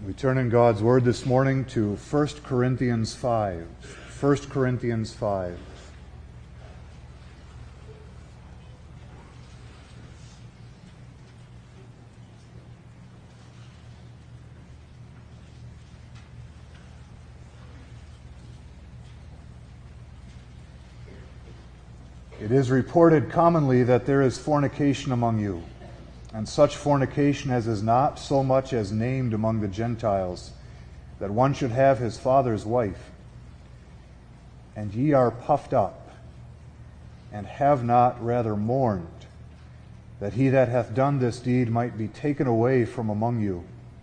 We turn in God's Word this morning to 1 Corinthians 5. 1 Corinthians 5. It is reported commonly that there is fornication among you, and such fornication as is not so much as named among the Gentiles, that one should have his father's wife. And ye are puffed up, and have not rather mourned, that he that hath done this deed might be taken away from among you.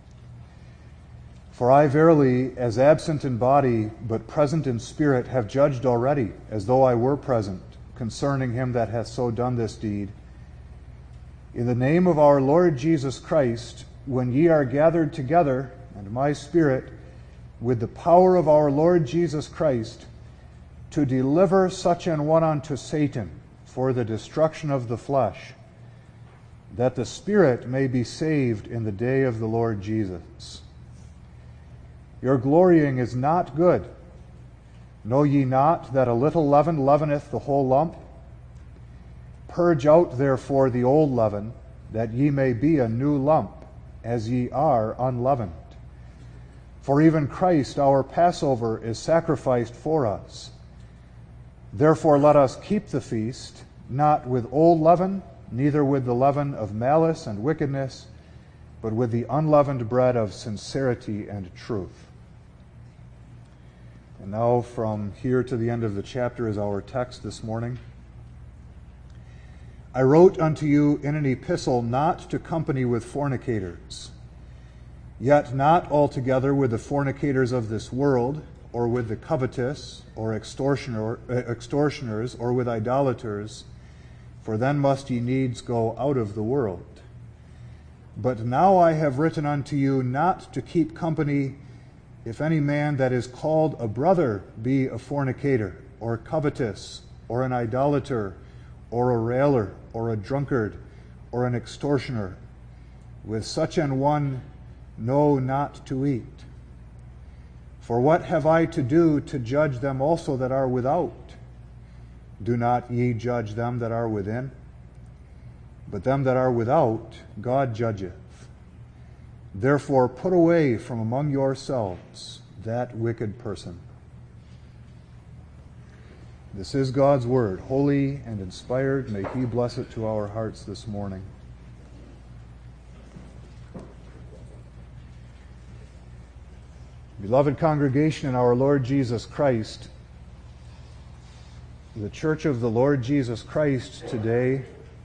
For I verily, as absent in body, but present in spirit, have judged already, as though I were present, concerning him that hath so done this deed. In the name of our Lord Jesus Christ, when ye are gathered together, and my spirit, with the power of our Lord Jesus Christ, to deliver such an one unto Satan for the destruction of the flesh, that the spirit may be saved in the day of the Lord Jesus. Your glorying is not good. Know ye not that a little leaven leaveneth the whole lump? Purge out therefore the old leaven, that ye may be a new lump, as ye are unleavened. For even Christ our Passover is sacrificed for us. Therefore let us keep the feast, not with old leaven, neither with the leaven of malice and wickedness, but with the unleavened bread of sincerity and truth. And now from here to the end of the chapter is our text this morning. I wrote unto you in an epistle not to company with fornicators, yet not altogether with the fornicators of this world, or with the covetous, or extortioners, or with idolaters, for then must ye needs go out of the world. But now I have written unto you not to keep company, if any man that is called a brother be a fornicator, or covetous, or an idolater, or a railer, or a drunkard, or an extortioner. With such an one know not to eat. For what have I to do to judge them also that are without? Do not ye judge them that are within? But them that are without God judgeth. Therefore put away from among yourselves that wicked person. This is God's Word, holy and inspired. May He bless it to our hearts this morning. Beloved congregation in our Lord Jesus Christ, the Church of the Lord Jesus Christ today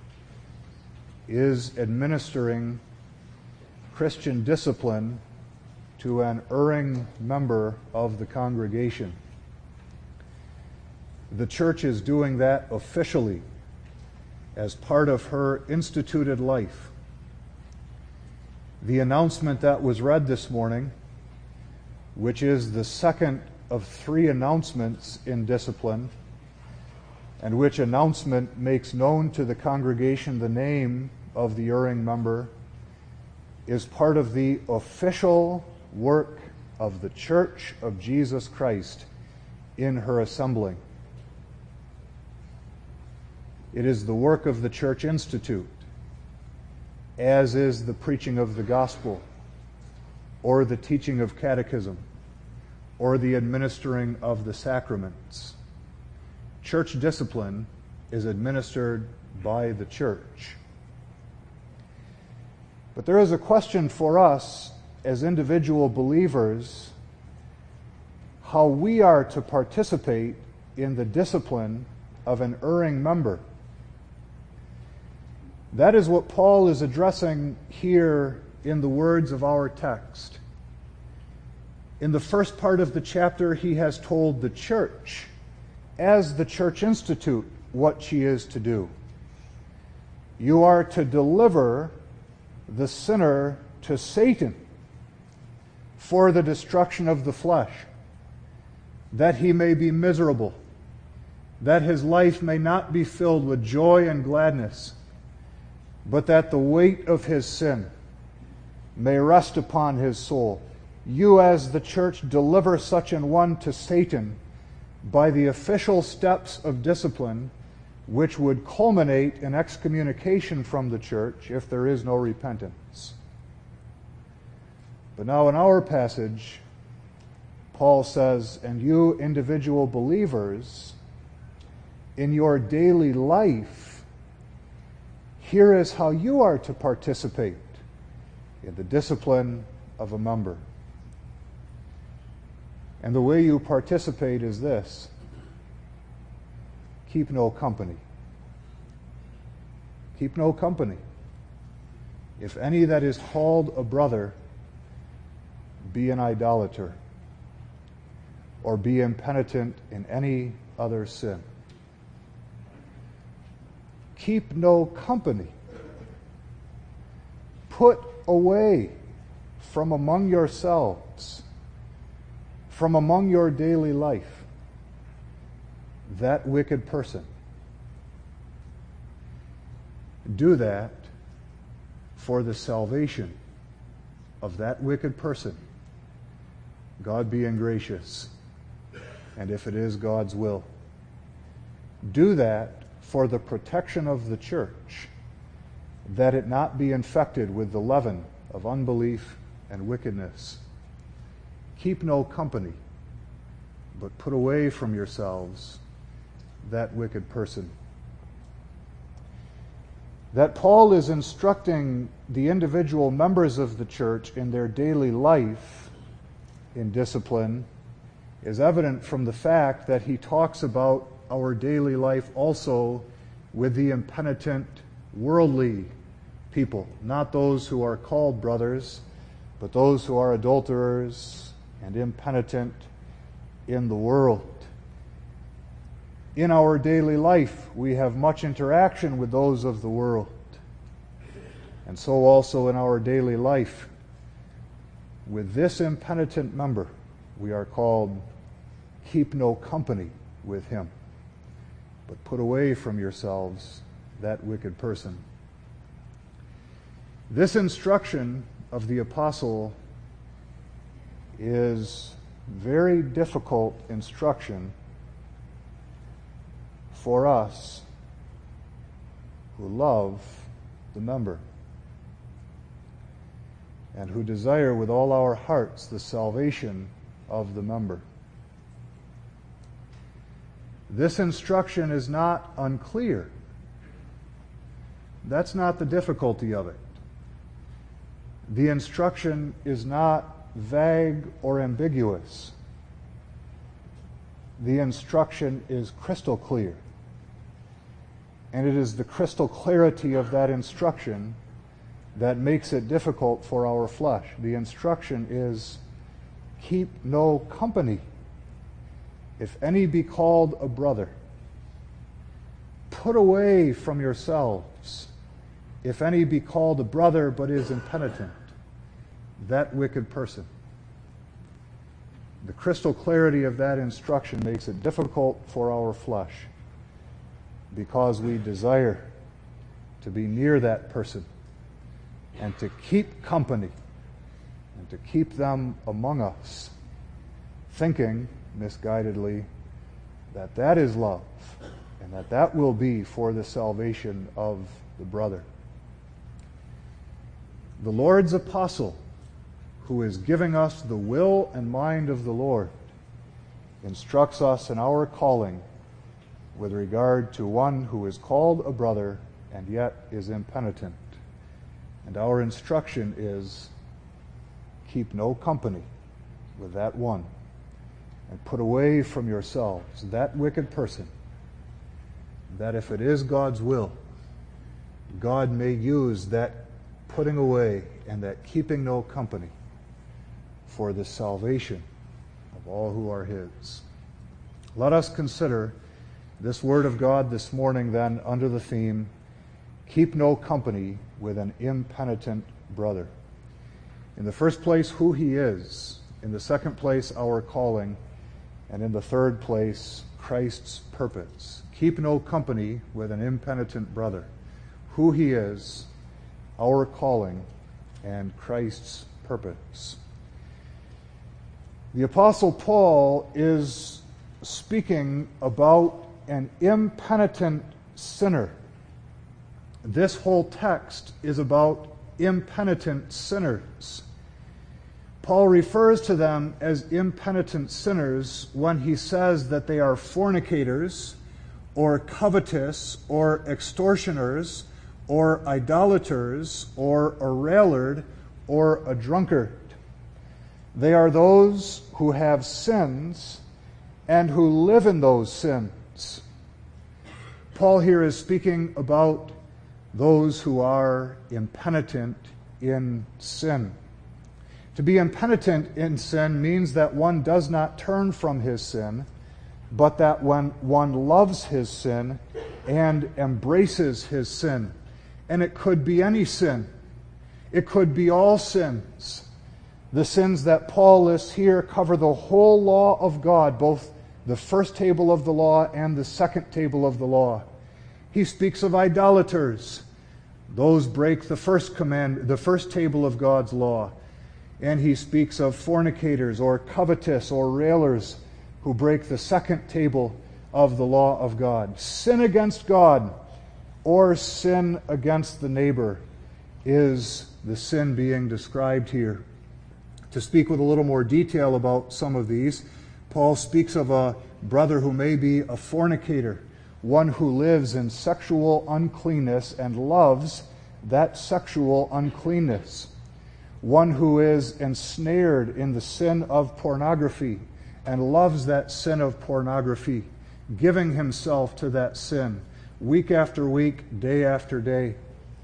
is administering Christian discipline to an erring member of the congregation. The church is doing that officially as part of her instituted life. The announcement that was read this morning, which is the second of 3 announcements in discipline, and which announcement makes known to the congregation the name of the erring member, is part of the official work of the Church of Jesus Christ in her assembling. It is the work of the Church Institute, as is the preaching of the gospel, or the teaching of catechism, or the administering of the sacraments. Church discipline is administered by the church. But there is a question for us as individual believers, how we are to participate in the discipline of an erring member. That is what Paul is addressing here in the words of our text. In the first part of the chapter, he has told the church, as the Church Institute, what she is to do. You are to deliver the sinner to Satan for the destruction of the flesh, that he may be miserable, that his life may not be filled with joy and gladness, but that the weight of his sin may rest upon his soul, you as the church deliver such an one to Satan by the official steps of discipline, which would culminate in excommunication from the church if there is no repentance. But now in our passage, Paul says, and you individual believers, in your daily life, here is how you are to participate in the discipline of a member. And the way you participate is this: keep no company. Keep no company. If any that is called a brother be an idolater, or be impenitent in any other sin. Keep no company. Put away from among yourselves, from among your daily life, that wicked person. Do that for the salvation of that wicked person, God being gracious, and if it is God's will. Do that for the protection of the church, that it not be infected with the leaven of unbelief and wickedness. Keep no company, but put away from yourselves that wicked person. That Paul is instructing the individual members of the church in their daily life in discipline is evident from the fact that he talks about our daily life also with the impenitent worldly people, not those who are called brothers, but those who are adulterers and impenitent in the world. In our daily life, we have much interaction with those of the world. And so also in our daily life, with this impenitent member, we are called, keep no company with him, but put away from yourselves that wicked person. This instruction of the apostle is very difficult instruction for us who love the member and who desire with all our hearts the salvation of the member. This instruction is not unclear. That's not the difficulty of it. The instruction is not vague or ambiguous. The instruction is crystal clear. And it is the crystal clarity of that instruction that makes it difficult for our flesh. The instruction is, keep no company. If any be called a brother, put away from yourselves. If any be called a brother but is impenitent, that wicked person. The crystal clarity of that instruction makes it difficult for our flesh because we desire to be near that person and to keep company and to keep them among us, thinking misguidedly that that is love and that that will be for the salvation of the brother. The Lord's apostle, who is giving us the will and mind of the Lord, instructs us in our calling with regard to one who is called a brother and yet is impenitent. And our instruction is, keep no company with that one, and put away from yourselves that wicked person, that if it is God's will, God may use that putting away and that keeping no company for the salvation of all who are His. Let us consider this Word of God this morning then under the theme, keep no company with an impenitent brother. In the first place, who he is. In the second place, our calling. And in the third place, Christ's purpose. Keep no company with an impenitent brother. Who he is, our calling, and Christ's purpose. The Apostle Paul is speaking about an impenitent sinner. This whole text is about impenitent sinners. Paul refers to them as impenitent sinners when he says that they are fornicators, or covetous, or extortioners, or idolaters, or a railerd, or a drunkard. They are those who have sins and who live in those sins. Paul here is speaking about those who are impenitent in sin. To be impenitent in sin means that one does not turn from his sin, but that when one loves his sin and embraces his sin. And it could be any sin. It could be all sins. The sins that Paul lists here cover the whole law of God, both the first table of the law and the second table of the law. He speaks of idolaters. Those break the first table of God's law. And he speaks of fornicators or covetous or railers who break the second table of the law of God. Sin against God or sin against the neighbor is the sin being described here. To speak with a little more detail about some of these, Paul speaks of a brother who may be a fornicator, one who lives in sexual uncleanness and loves that sexual uncleanness. One who is ensnared in the sin of pornography and loves that sin of pornography, giving himself to that sin week after week, day after day.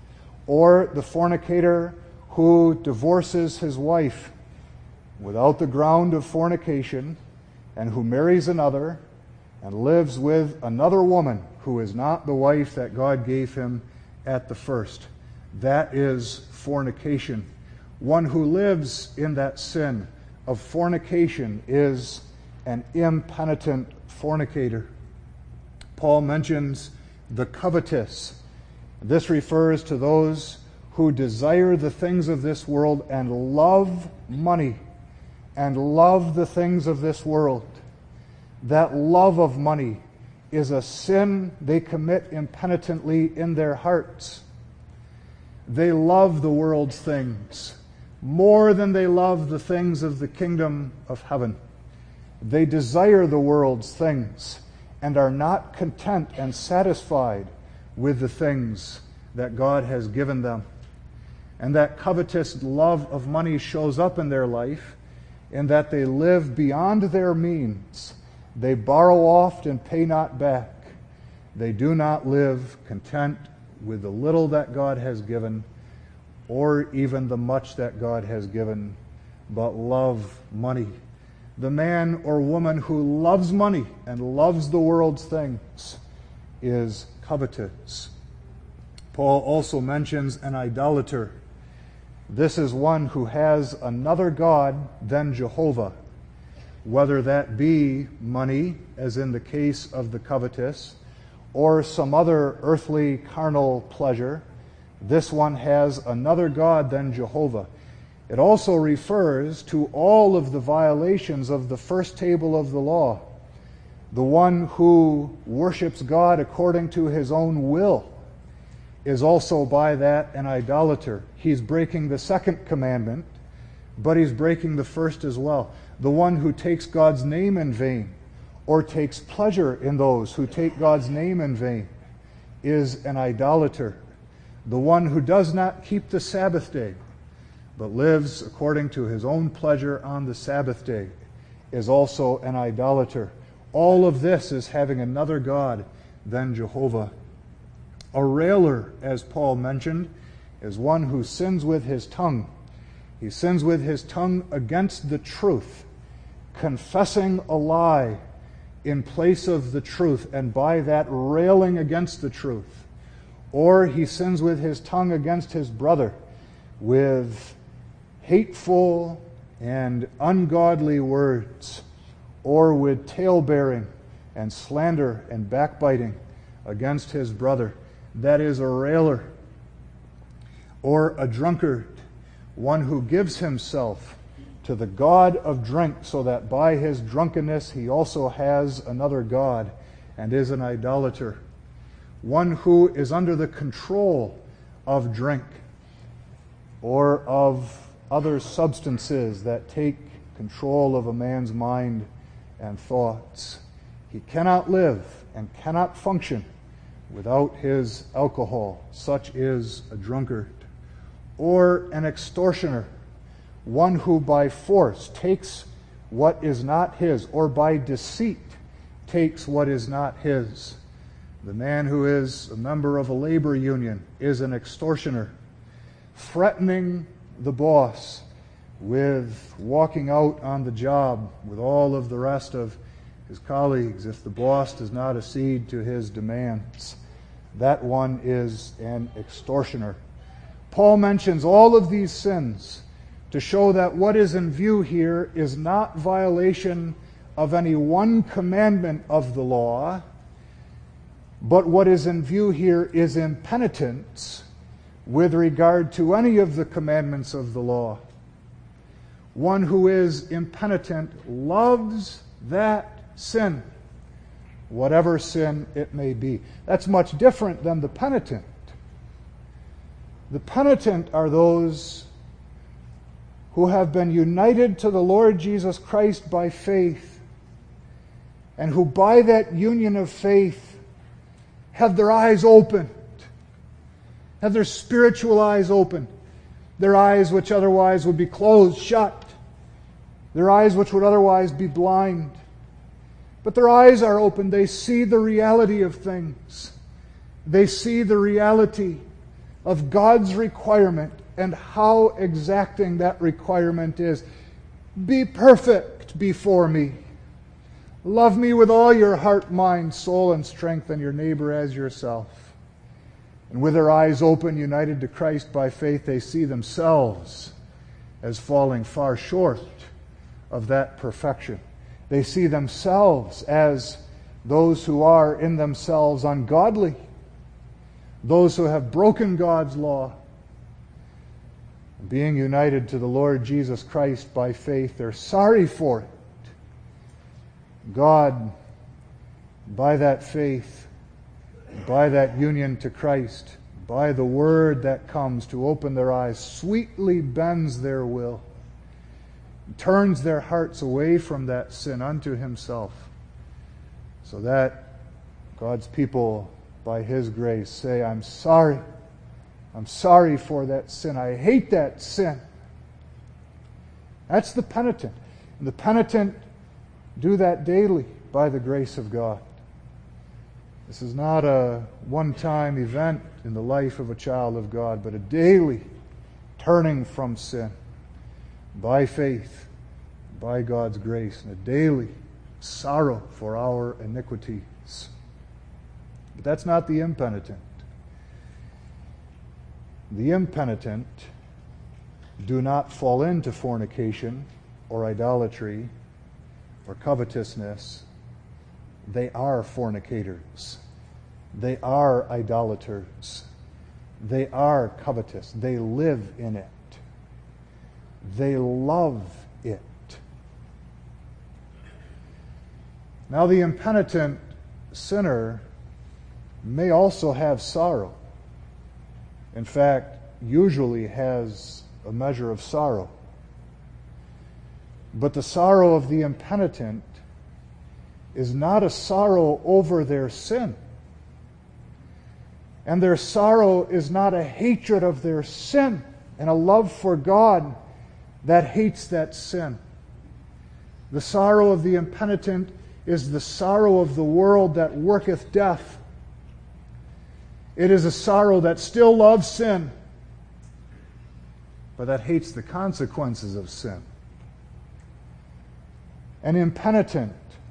Or the fornicator who divorces his wife without the ground of fornication and who marries another and lives with another woman who is not the wife that God gave him at the first. That is fornication. One who lives in that sin of fornication is an impenitent fornicator. Paul mentions the covetous. This refers to those who desire the things of this world and love money and love the things of this world. That love of money is a sin they commit impenitently in their hearts. They love the world's things more than they love the things of the kingdom of heaven. They desire the world's things and are not content and satisfied with the things that God has given them. And that covetous love of money shows up in their life in that they live beyond their means. They borrow oft and pay not back. They do not live content with the little that God has given or even the much that God has given, but love money. The man or woman who loves money and loves the world's things is covetous. Paul also mentions an idolater. This is one who has another god than Jehovah, whether that be money, as in the case of the covetous, or some other earthly carnal pleasure. This one has another god than Jehovah. It also refers to all of the violations of the first table of the law. The one who worships God according to his own will is also by that an idolater. He's breaking the second commandment, but he's breaking the first as well. The one who takes God's name in vain or takes pleasure in those who take God's name in vain is an idolater. The one who does not keep the Sabbath day, but lives according to his own pleasure on the Sabbath day, is also an idolater. All of this is having another god than Jehovah. A railer, as Paul mentioned, is one who sins with his tongue. He sins with his tongue against the truth, confessing a lie in place of the truth, and by that railing against the truth. Or he sins with his tongue against his brother with hateful and ungodly words, or with talebearing and slander and backbiting against his brother. That is a railer. Or a drunkard, one who gives himself to the god of drink, so that by his drunkenness he also has another god, and is an idolater, one who is under the control of drink or of other substances that take control of a man's mind and thoughts. He cannot live and cannot function without his alcohol. Such is a drunkard. Or an extortioner, one who by force takes what is not his, or by deceit takes what is not his. The man who is a member of a labor union is an extortioner, threatening the boss with walking out on the job with all of the rest of his colleagues if the boss does not accede to his demands. That one is an extortioner. Paul mentions all of these sins to show that what is in view here is not violation of any one commandment of the law, but what is in view here is impenitence with regard to any of the commandments of the law. One who is impenitent loves that sin, whatever sin it may be. That's much different than the penitent. The penitent are those who have been united to the Lord Jesus Christ by faith, and who by that union of faith have their eyes opened, have their spiritual eyes open, their eyes which otherwise would be closed, shut, their eyes which would otherwise be blind. But their eyes are open. They see the reality of things. They see the reality of God's requirement and how exacting that requirement is. Be perfect before me. Love me with all your heart, mind, soul, and strength, and your neighbor as yourself. And with their eyes open, united to Christ by faith, they see themselves as falling far short of that perfection. They see themselves as those who are in themselves ungodly, those who have broken God's law. Being united to the Lord Jesus Christ by faith, they're sorry for it. God, by that faith, by that union to Christ, by the word that comes to open their eyes, sweetly bends their will, turns their hearts away from that sin unto himself, so that God's people, by his grace, say, I'm sorry. I'm sorry for that sin. I hate that sin. That's the penitent. And the penitent do that daily by the grace of God. This is not a one-time event in the life of a child of God, but a daily turning from sin by faith, by God's grace, and a daily sorrow for our iniquities. But that's not the impenitent. The impenitent do not fall into fornication or idolatry or covetousness. They are fornicators. They are idolaters. They are covetous. They live in it. They love it. Now, the impenitent sinner may also have sorrow. In fact, usually has a measure of sorrow. But the sorrow of the impenitent is not a sorrow over their sin. And their sorrow is not a hatred of their sin and a love for God that hates that sin. The sorrow of the impenitent is the sorrow of the world that worketh death. It is a sorrow that still loves sin, but that hates the consequences of sin. An impenitent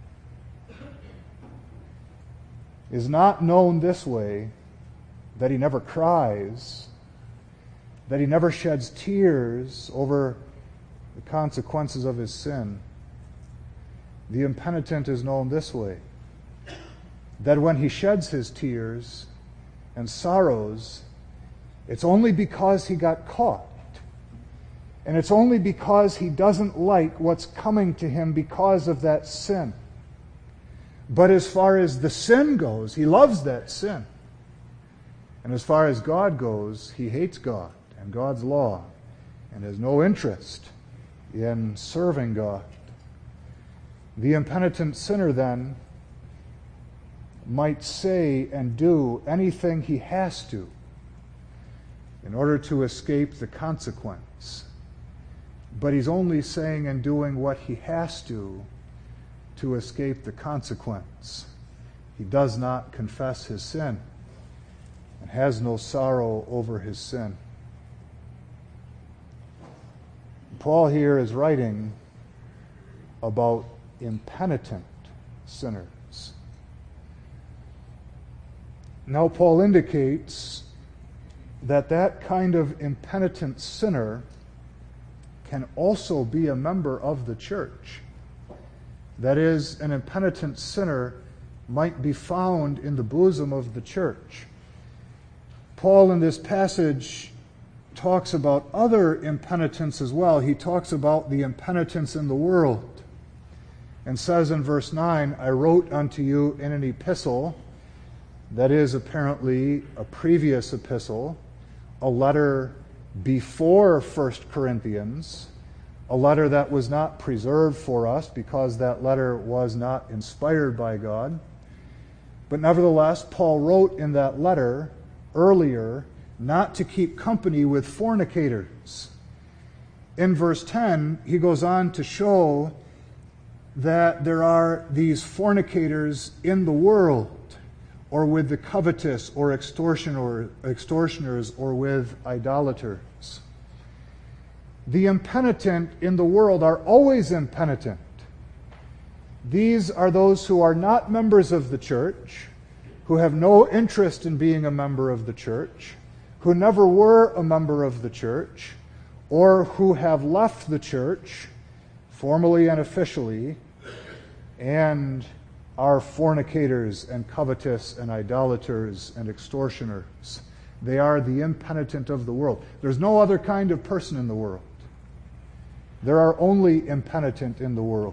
is not known this way, that he never cries, that he never sheds tears over the consequences of his sin. The impenitent is known this way, that when he sheds his tears and sorrows, it's only because he got caught. And it's only because he doesn't like what's coming to him because of that sin. But as far as the sin goes, he loves that sin. And as far as God goes, he hates God and God's law and has no interest in serving God. The impenitent sinner then might say and do anything he has to in order to escape the consequence. But he's only saying and doing what he has to escape the consequence. He does not confess his sin and has no sorrow over his sin. Paul here is writing about impenitent sinners. Now, Paul indicates that that kind of impenitent sinner can also be a member of the church. That is, an impenitent sinner might be found in the bosom of the church. Paul in this passage talks about other impenitence as well. He talks about the impenitence in the world and says in verse 9, I wrote unto you in an epistle, that is apparently a previous epistle, a letter before 1 Corinthians, a letter that was not preserved for us because that letter was not inspired by God. But nevertheless, Paul wrote in that letter earlier not to keep company with fornicators. In verse 10, he goes on to show that there are these fornicators in the world, or with the covetous, or extortioners, or with idolaters. The impenitent in the world are always impenitent. These are those who are not members of the church, who have no interest in being a member of the church, who never were a member of the church, or who have left the church, formally and officially, and are fornicators and covetous and idolaters and extortioners. They are the impenitent of the world. There's no other kind of person in the world. There are only impenitent in the world.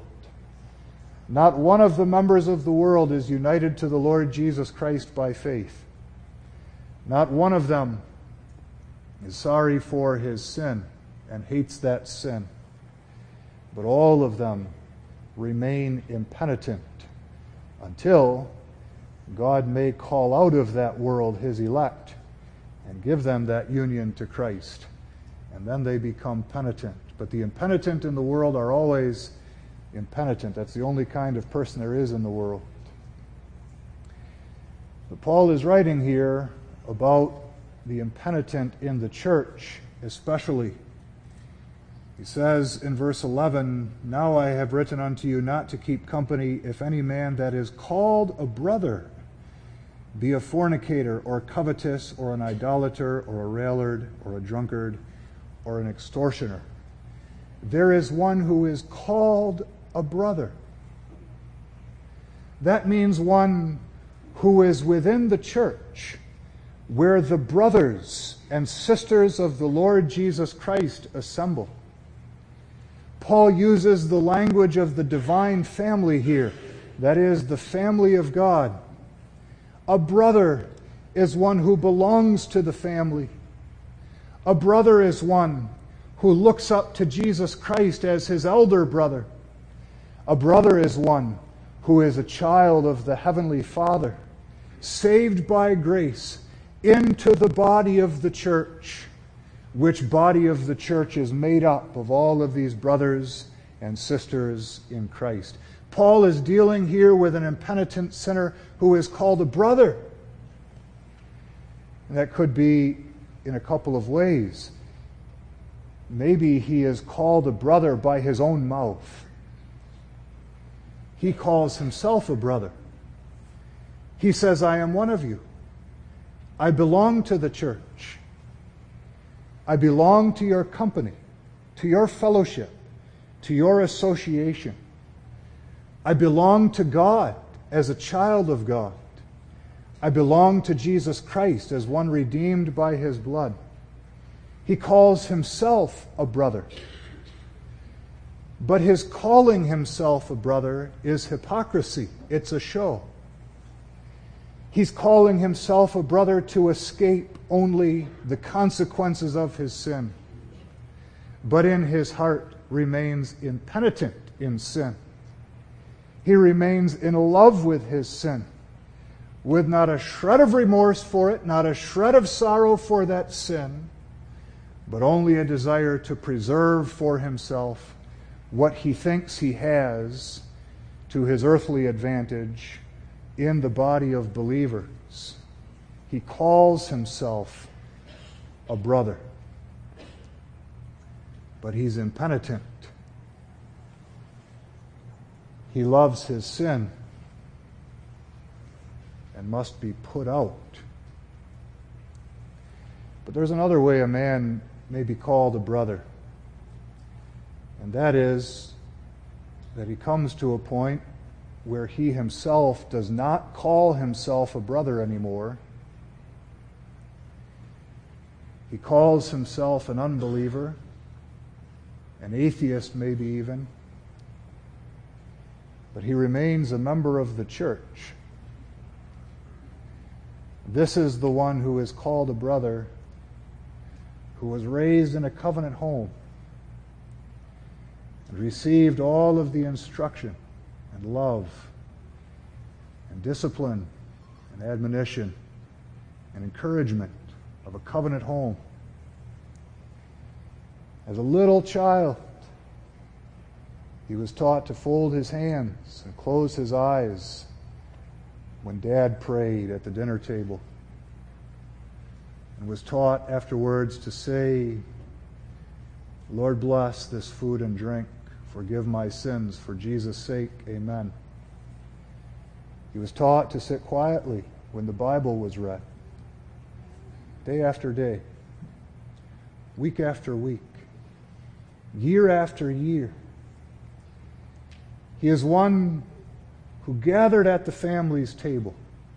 Not one of the members of the world is united to the Lord Jesus Christ by faith. Not one of them is sorry for his sin and hates that sin. But all of them remain impenitent until God may call out of that world his elect and give them that union to Christ. And then they become penitent. But the impenitent in the world are always impenitent. That's the only kind of person there is in the world. But Paul is writing here about the impenitent in the church especially. He says in verse 11, Now I have written unto you not to keep company if any man that is called a brother be a fornicator, or covetous, or an idolater, or a railer, or a drunkard, or an extortioner. There is one who is called a brother. That means one who is within the church, where the brothers and sisters of the Lord Jesus Christ assemble. Paul uses the language of the divine family here, that is, the family of God. A brother is one who belongs to the family. A brother is one who looks up to Jesus Christ as his elder brother. A brother is one who is a child of the Heavenly Father, saved by grace into the body of the church, which body of the church is made up of all of these brothers and sisters in Christ. Paul is dealing here with an impenitent sinner who is called a brother. And that could be in a couple of ways. Maybe he is called a brother by his own mouth. He calls himself a brother. He says, I am one of you. I belong to the church. I belong to your company, to your fellowship, to your association. I belong to God as a child of God. I belong to Jesus Christ as one redeemed by his blood. He calls himself a brother. But his calling himself a brother is hypocrisy. It's a show. He's calling himself a brother to escape only the consequences of his sin, but in his heart remains impenitent in sin. He remains in love with his sin, with not a shred of remorse for it, not a shred of sorrow for that sin, but only a desire to preserve for himself what he thinks he has to his earthly advantage in the body of believers. He calls himself a brother, but he's impenitent. He loves his sin and must be put out. But there's another way a man may be called a brother, and that is that he comes to a point where he himself does not call himself a brother anymore. He calls himself an unbeliever, an atheist maybe even, but he remains a member of the church. This is the one who is called a brother, who was raised in a covenant home and received all of the instruction and love and discipline and admonition and encouragement of a covenant home. As a little child, he was taught to fold his hands and close his eyes when Dad prayed at the dinner table, and was taught afterwards to say, "Lord, bless this food and drink. Forgive my sins for Jesus' sake. Amen." He was taught to sit quietly when the Bible was read, day after day, week after week, year after year. He is one who gathered at the family's table.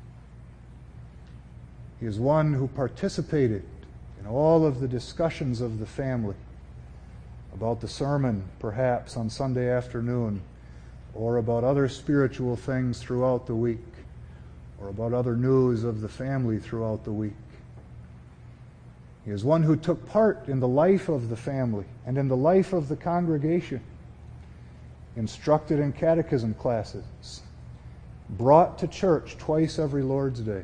He is one who participated in all of the discussions of the family about the sermon, perhaps on Sunday afternoon, or about other spiritual things throughout the week, or about other news of the family throughout the week. He is one who took part in the life of the family and in the life of the congregation, instructed in catechism classes, brought to church twice every Lord's Day.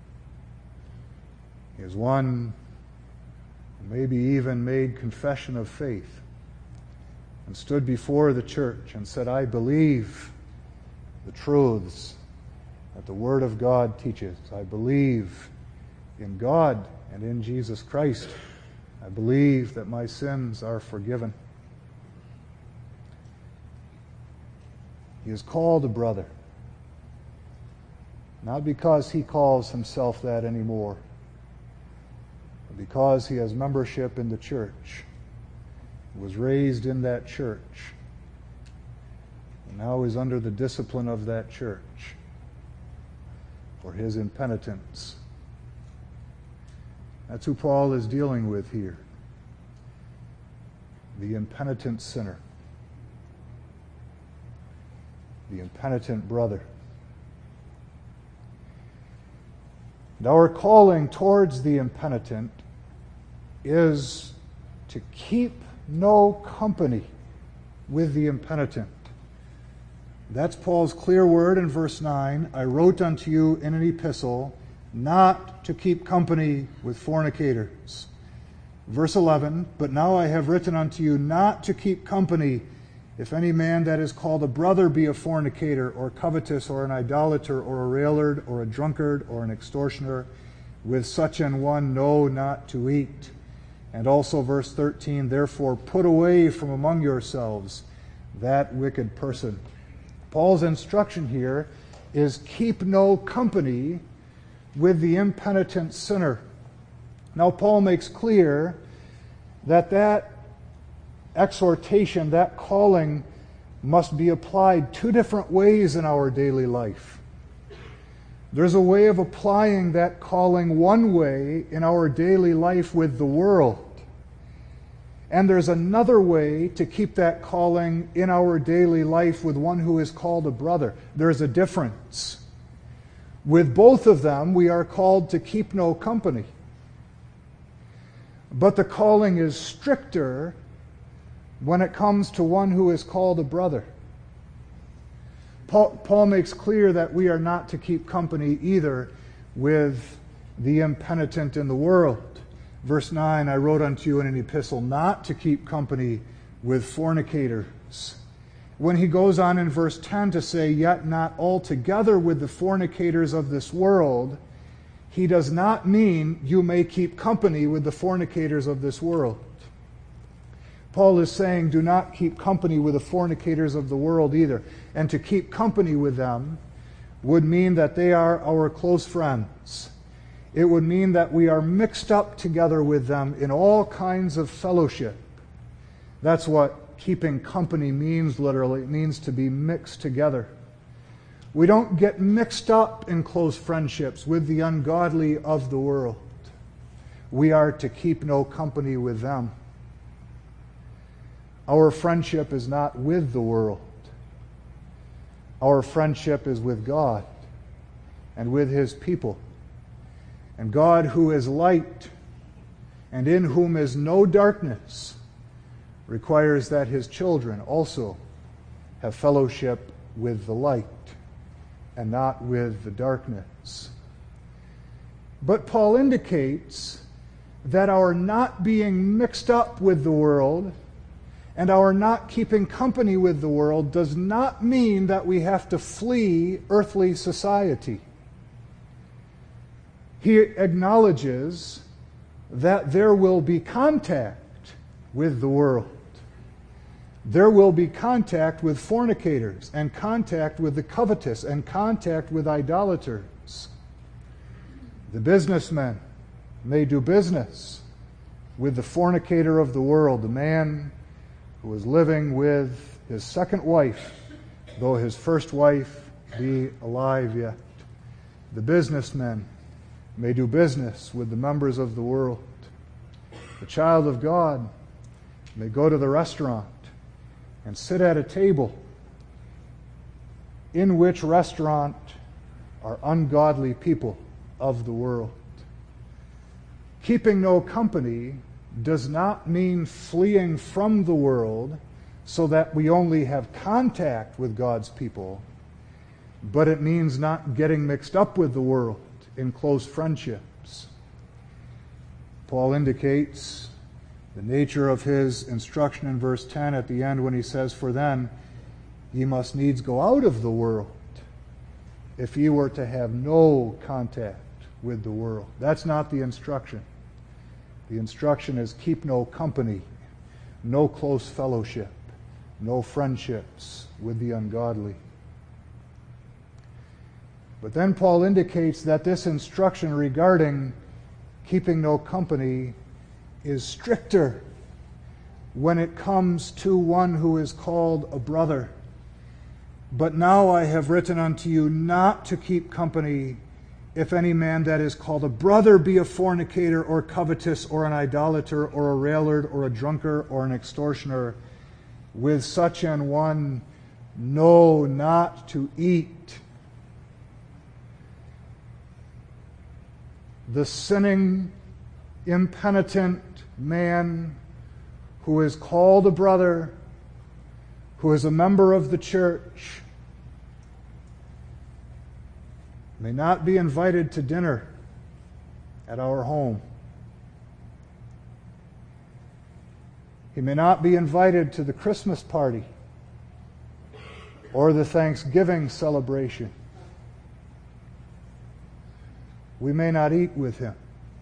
He is one who maybe even made confession of faith and stood before the church and said, "I believe the truths that the Word of God teaches. I believe in God and in Jesus Christ. I believe that my sins are forgiven." He is called a brother, not because he calls himself that anymore, but because he has membership in the church, was raised in that church, and now is under the discipline of that church for his impenitence. That's who Paul is dealing with here, the impenitent sinner, the impenitent brother. And our calling towards the impenitent is to keep no company with the impenitent. That's Paul's clear word in verse 9. "I wrote unto you in an epistle not to keep company with fornicators." Verse 11, "But now I have written unto you not to keep company if any man that is called a brother be a fornicator, or covetous, or an idolater, or a railer, or a drunkard, or an extortioner. With such an one no, not to eat." And also verse 13, "Therefore put away from among yourselves that wicked person." Paul's instruction here is keep no company with the impenitent sinner. Now Paul makes clear that exhortation, that calling, must be applied two different ways in our daily life. There's a way of applying that calling one way in our daily life with the world, And there's another way to keep that calling in our daily life with one who is called a brother. There's a difference. With both of them, we are called to keep no company. But the calling is stricter when it comes to one who is called a brother. Paul makes clear that we are not to keep company either with the impenitent in the world. Verse 9, I wrote unto you in an epistle not to keep company with fornicators. When he goes on in verse 10 to say, yet not altogether with the fornicators of this world, he does not mean you may keep company with the fornicators of this world. Paul is saying, do not keep company with the fornicators of the world either. And to keep company with them would mean that they are our close friends. It would mean that we are mixed up together with them in all kinds of fellowship. That's what keeping company means literally. It means to be mixed together. We don't get mixed up in close friendships with the ungodly of the world. We are to keep no company with them. Our friendship is not with the world. Our friendship is with God and with His people. And God, who is light and in whom is no darkness, requires that His children also have fellowship with the light and not with the darkness. But Paul indicates that our not being mixed up with the world and our not keeping company with the world does not mean that we have to flee earthly society. He acknowledges that there will be contact with the world. There will be contact with fornicators, and contact with the covetous, and contact with idolaters. The businessman may do business with the fornicator of the world, the man who is living with his second wife, though his first wife be alive yet. The businessman may do business with the members of the world. The child of God may go to the restaurant and sit at a table in which restaurant are ungodly people of the world. Keeping no company does not mean fleeing from the world so that we only have contact with God's people, but it means not getting mixed up with the world in close friendships. Paul indicates the nature of his instruction in verse 10 at the end when he says, for then ye must needs go out of the world if ye were to have no contact with the world. That's not the instruction. The instruction is keep no company, no close fellowship, no friendships with the ungodly. But then Paul indicates that this instruction regarding keeping no company is stricter when it comes to one who is called a brother. But now I have written unto you not to keep company if any man that is called a brother be a fornicator or covetous or an idolater or a railer or a drunkard or an extortioner, with such an one no, not to eat. The sinning, impenitent man who is called a brother, who is a member of the church, may not be invited to dinner at our home. He may not be invited to the Christmas party or the Thanksgiving celebration. We may not eat with him.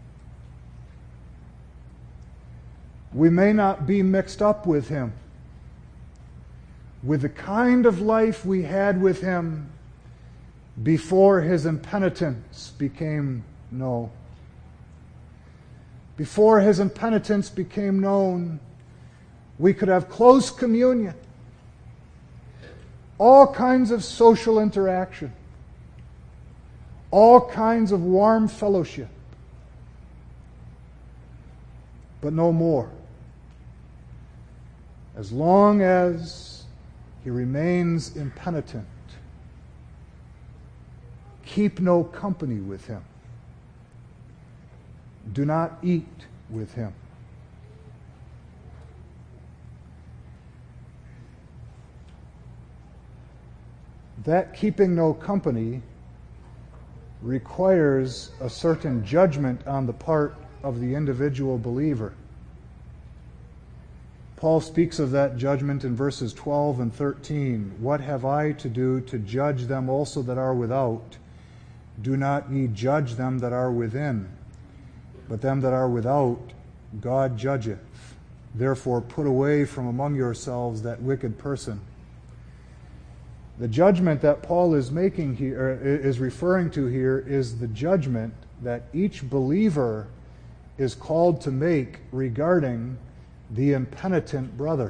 We may not be mixed up with him with the kind of life we had with him before his impenitence became known. Before his impenitence became known, we could have close communion, all kinds of social interaction, all kinds of warm fellowship, but no more. as long as he remains impenitent, keep no company with him. Do not eat with him. That keeping no company requires a certain judgment on the part of the individual believer. Paul speaks of that judgment in verses 12 and 13. What have I to do to judge them also that are without? Do not ye judge them that are within, but them that are without God judgeth. Therefore put away from among yourselves that wicked person. The judgment that Paul is making here, is referring to here, is the judgment that each believer is called to make regarding the impenitent brother.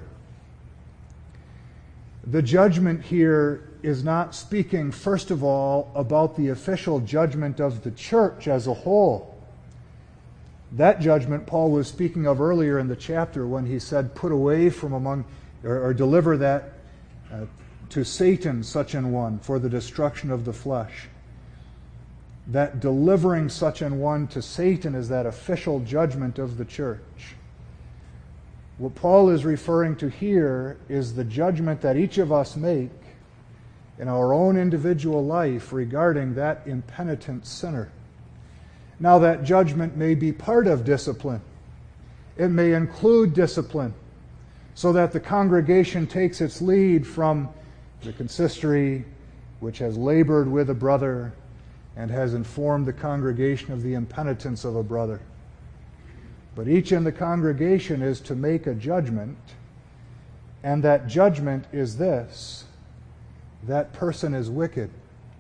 The judgment here is not speaking, first of all, about the official judgment of the church as a whole. That judgment Paul was speaking of earlier in the chapter when he said, put away from among, or deliver that to Satan, such an one, for the destruction of the flesh. That delivering such an one to Satan is that official judgment of the church. What Paul is referring to here is the judgment that each of us make in our own individual life regarding that impenitent sinner. Now, that judgment may be part of discipline. It may include discipline, so that the congregation takes its lead from the consistory, which has labored with a brother and has informed the congregation of the impenitence of a brother. But each in the congregation is to make a judgment, and that judgment is this: that person is wicked.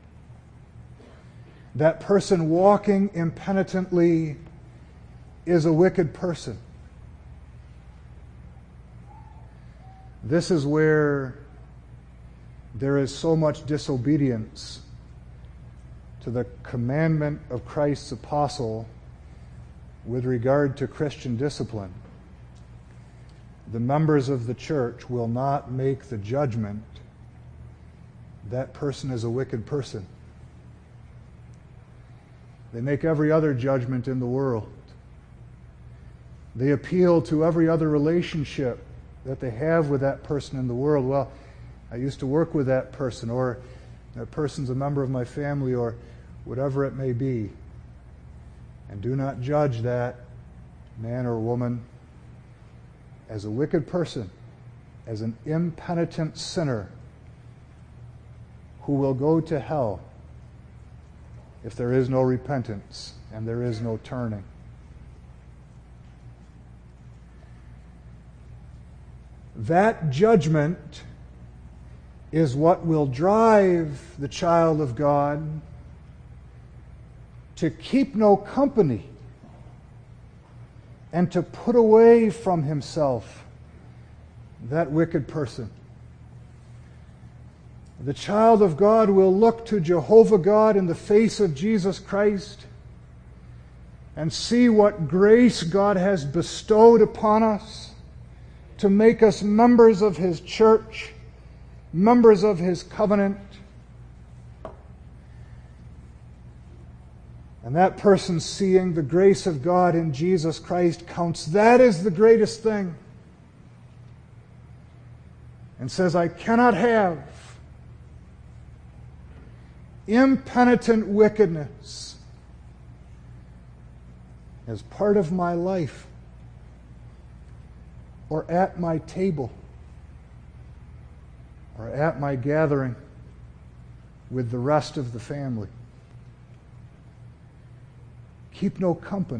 That person walking impenitently is a wicked person. This is where there is so much disobedience to the commandment of Christ's apostle with regard to Christian discipline. The members of the church will not make the judgment that person is a wicked person. They make every other judgment in the world. They appeal to every other relationship that they have with that person in the world. Well, I used to work with that person, or that person's a member of my family, or whatever it may be. And do not judge that man or woman as a wicked person, as an impenitent sinner who will go to hell if there is no repentance and there is no turning. That judgment is what will drive the child of God to keep no company and to put away from himself that wicked person. The child of God will look to Jehovah God in the face of Jesus Christ and see what grace God has bestowed upon us to make us members of His church, members of His covenant. And that person, seeing the grace of God in Jesus Christ, counts that as the greatest thing and says, I cannot have impenitent wickedness as part of my life or at my table or at my gathering with the rest of the family. Keep no company.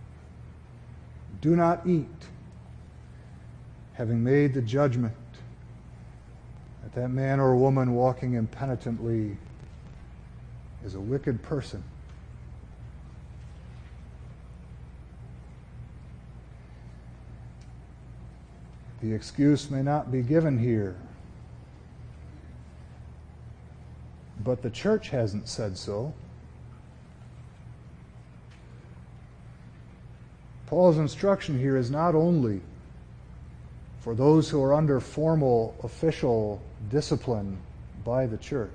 Do not eat, having made the judgment that that man or woman walking impenitently is a wicked person. The excuse may not be given here, but the church hasn't said so. Paul's instruction here is not only for those who are under formal official discipline by the church.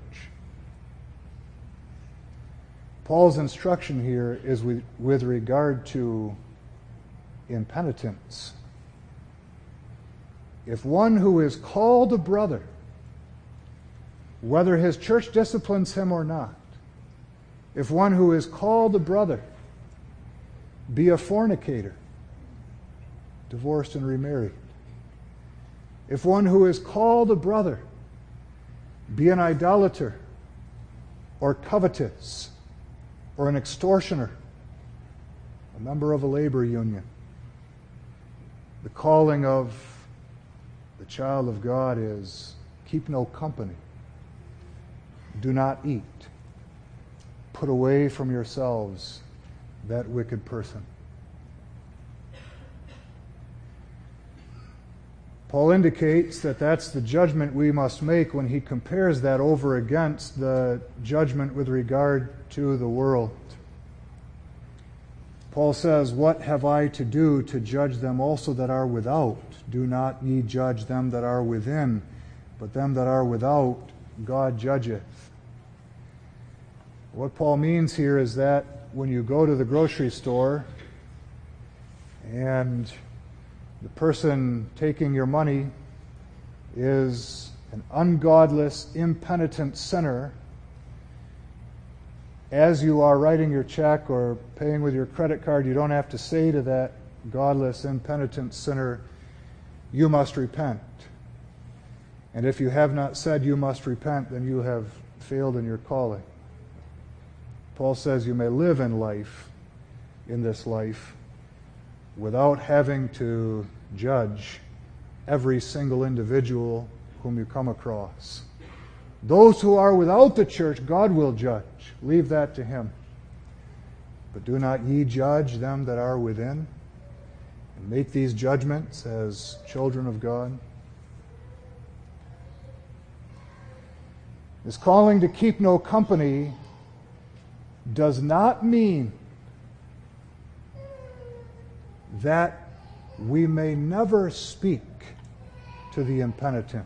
Paul's instruction here is with regard to impenitence. If one who is called a brother, whether his church disciplines him or not, if one who is called a brother be a fornicator, divorced and remarried, if one who is called a brother be an idolater or covetous or an extortioner, a member of a labor union, the calling of the child of God is keep no company, do not eat, put away from yourselves that wicked person. Paul indicates that that's the judgment we must make when he compares that over against the judgment with regard to the world. Paul says, "What have I to do to judge them also that are without? Do not ye judge them that are within, but them that are without God judgeth." What Paul means here is that when you go to the grocery store and the person taking your money is an ungodless, impenitent sinner, as you are writing your check or paying with your credit card, you don't have to say to that godless, impenitent sinner, "You must repent." And if you have not said you must repent, then you have failed in your calling. Paul says you may live in this life, without having to judge every single individual whom you come across. Those who are without the church, God will judge. Leave that to Him. But do not ye judge them that are within, and make these judgments as children of God. This calling to keep no company does not mean that we may never speak to the impenitent.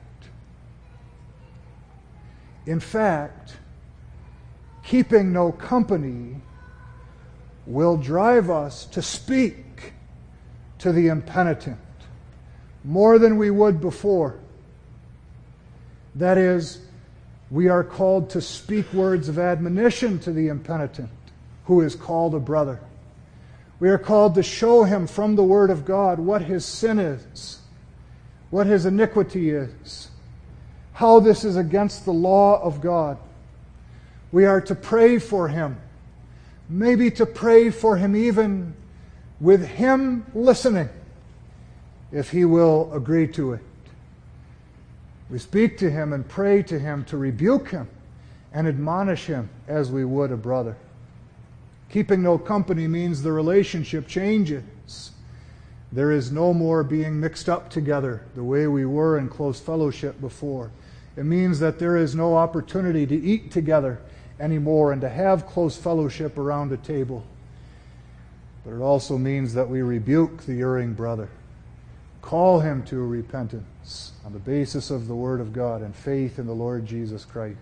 In fact, keeping no company will drive us to speak to the impenitent more than we would before. That is, we are called to speak words of admonition to the impenitent who is called a brother. We are called to show him from the Word of God what his sin is, what his iniquity is, how this is against the law of God. We are to pray for him, maybe to pray for him even with him listening, if he will agree to it. We speak to him and pray to him to rebuke him and admonish him as we would a brother. Keeping no company means the relationship changes. There is no more being mixed up together the way we were in close fellowship before. It means that there is no opportunity to eat together anymore and to have close fellowship around a table. But it also means that we rebuke the erring brother, call him to repentance on the basis of the Word of God and faith in the Lord Jesus Christ.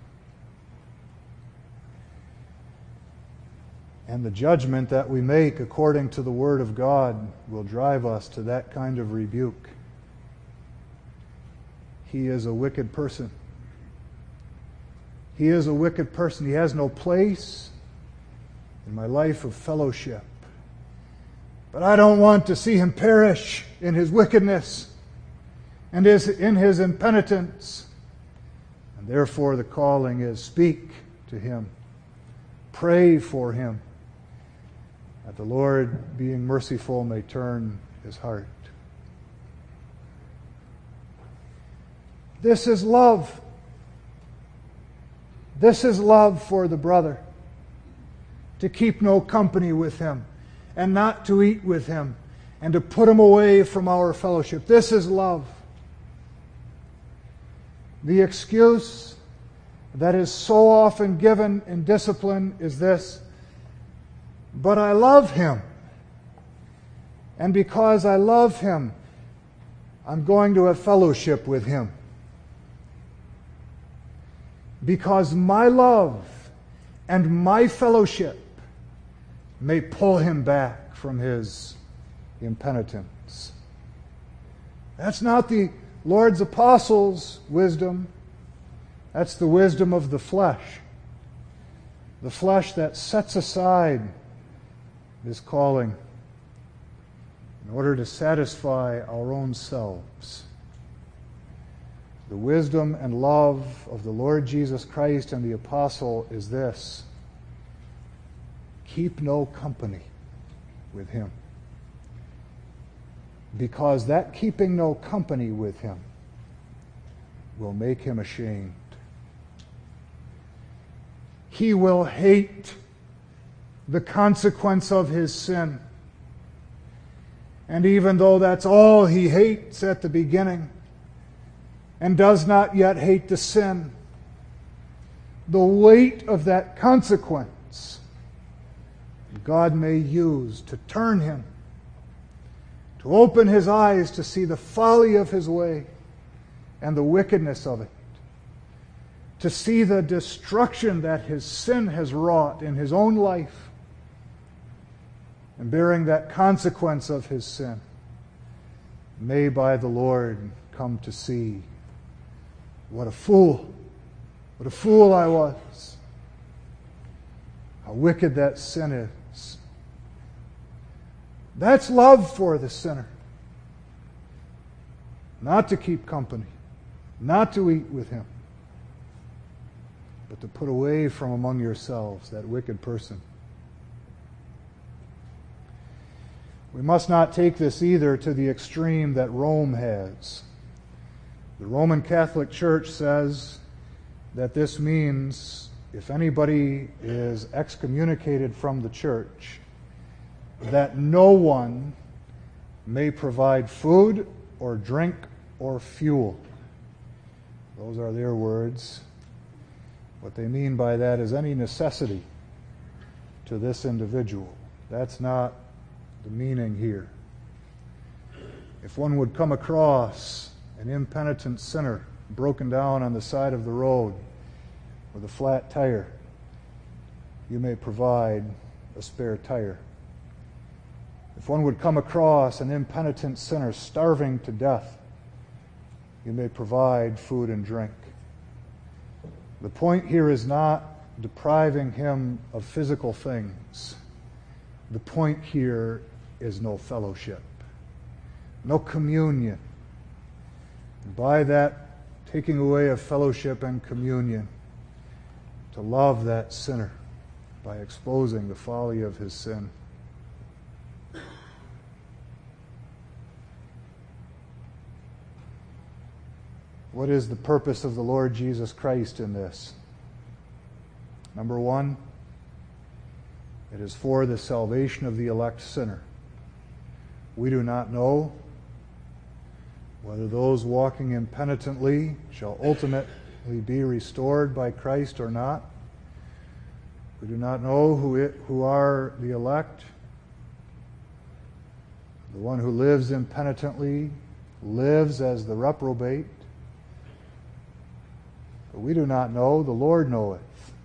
And the judgment that we make according to the Word of God will drive us to that kind of rebuke. He is a wicked person. He is a wicked person. He has no place in my life of fellowship. But I don't want to see him perish in his wickedness and in his impenitence. And therefore the calling is speak to him. Pray for him, that the Lord, being merciful, may turn his heart. This is love. This is love for the brother. To keep no company with him, and not to eat with him, and to put him away from our fellowship. This is love. The excuse that is so often given in discipline is this: but I love him. And because I love him, I'm going to have fellowship with him. Because my love and my fellowship may pull him back from his impenitence. That's not the Lord's apostles' wisdom. That's the wisdom of the flesh. The flesh that sets aside this calling in order to satisfy our own selves. The wisdom and love of the Lord Jesus Christ and the apostle is this: keep no company with him. Because that keeping no company with him will make him ashamed. He will hate the consequence of his sin. And even though that's all he hates at the beginning, and does not yet hate the sin, the weight of that consequence God may use to turn him, to open his eyes to see the folly of his way and the wickedness of it, to see the destruction that his sin has wrought in his own life, and bearing that consequence of his sin, may by the Lord come to see what a fool I was, how wicked that sin is. That's love for the sinner. Not to keep company, not to eat with him, but to put away from among yourselves that wicked person. We must not take this either to the extreme that Rome has. The Roman Catholic Church says that this means if anybody is excommunicated from the church, that no one may provide food or drink or fuel. Those are their words. What they mean by that is any necessity to this individual. That's not the meaning here. If one would come across an impenitent sinner broken down on the side of the road with a flat tire, you may provide a spare tire. If one would come across an impenitent sinner starving to death, you may provide food and drink. The point here is not depriving him of physical things. The point here is no fellowship, no communion. And by that taking away of fellowship and communion, to love that sinner by exposing the folly of his sin. What is the purpose of the Lord Jesus Christ in this? Number one, it is for the salvation of the elect sinner. We do not know whether those walking impenitently shall ultimately be restored by Christ or not. We do not know who are the elect. The one who lives impenitently lives as the reprobate. But we do not know, the Lord knoweth.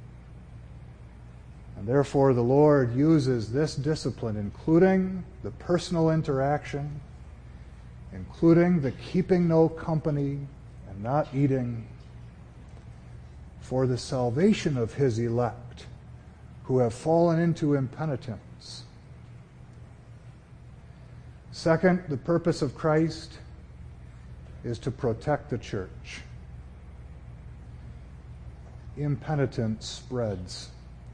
And therefore the Lord uses this discipline, including the personal interaction, including the keeping no company and not eating, for the salvation of his elect who have fallen into impenitence. Second, the purpose of Christ is to protect the church. Impenitence spreads.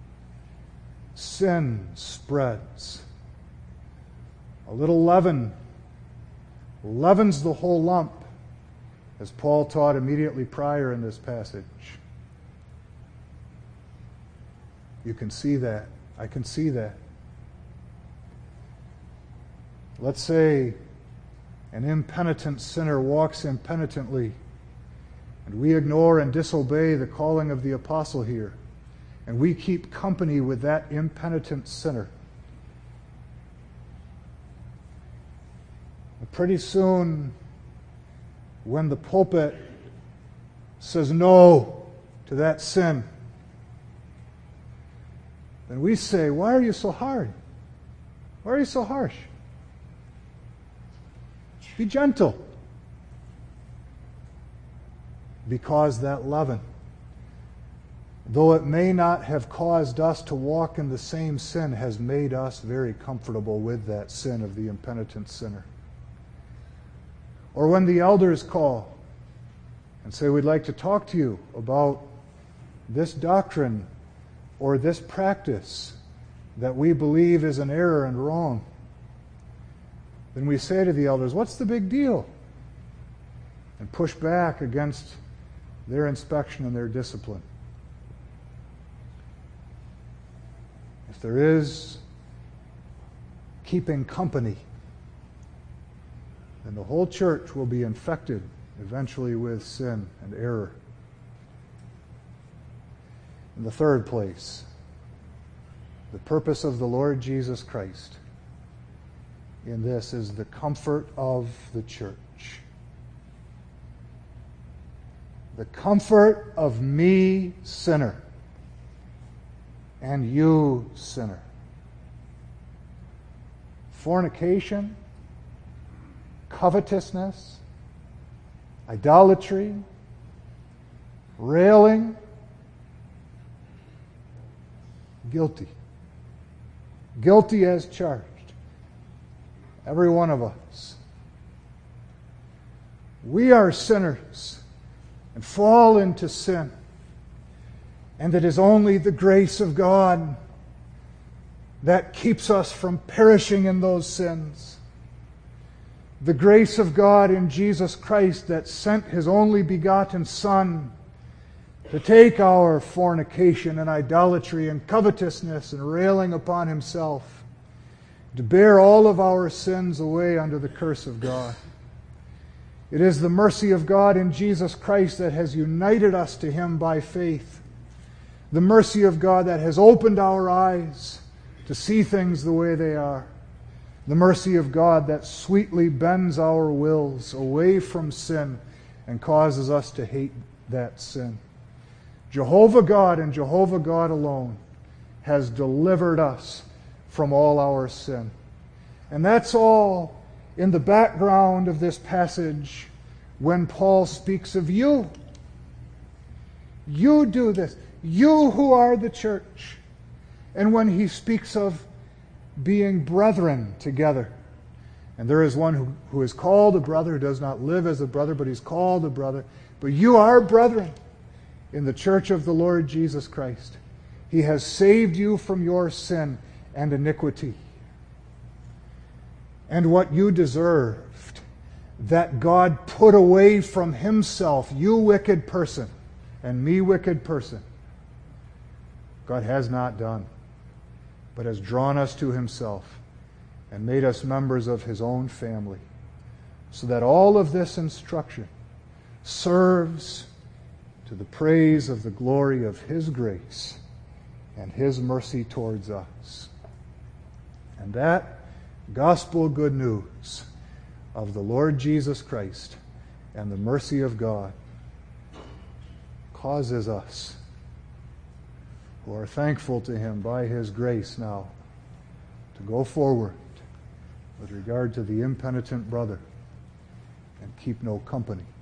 Sin spreads. A little leaven leavens the whole lump, as Paul taught immediately prior in this passage. You can see that. I can see that. Let's say an impenitent sinner walks impenitently, and we ignore and disobey the calling of the apostle here, and we keep company with that impenitent sinner. And pretty soon, when the pulpit says no to that sin, then we say, why are you so hard? Why are you so harsh? Be gentle. Because that leaven, though it may not have caused us to walk in the same sin, has made us very comfortable with that sin of the impenitent sinner. Or when the elders call and say, we'd like to talk to you about this doctrine or this practice that we believe is an error and wrong, then we say to the elders, what's the big deal? And push back against their inspection and their discipline. If there is keeping company, then the whole church will be infected eventually with sin and error. In the third place, the purpose of the Lord Jesus Christ in this is the comfort of the church. The comfort of me, sinner, and you, sinner. Fornication, covetousness, idolatry, railing, guilty. Guilty as charged. Every one of us. We are sinners and fall into sin. And it is only the grace of God that keeps us from perishing in those sins. The grace of God in Jesus Christ that sent His only begotten Son to take our fornication and idolatry and covetousness and railing upon Himself, to bear all of our sins away under the curse of God. It is the mercy of God in Jesus Christ that has united us to Him by faith. The mercy of God that has opened our eyes to see things the way they are. The mercy of God that sweetly bends our wills away from sin and causes us to hate that sin. Jehovah God and Jehovah God alone has delivered us from all our sin. And that's all in the background of this passage when Paul speaks of you. You do this. You who are the church. And when he speaks of being brethren together. And there is one who is called a brother, who does not live as a brother, but he's called a brother. But you are brethren in the church of the Lord Jesus Christ. He has saved you from your sin and iniquity. And what you deserved, that God put away from Himself, you wicked person, and me wicked person, God has not done, but has drawn us to Himself and made us members of His own family, so that all of this instruction serves to the praise of the glory of His grace and His mercy towards us. And that gospel good news of the Lord Jesus Christ and the mercy of God causes us, who are thankful to Him by His grace now, to go forward with regard to the impenitent brother and keep no company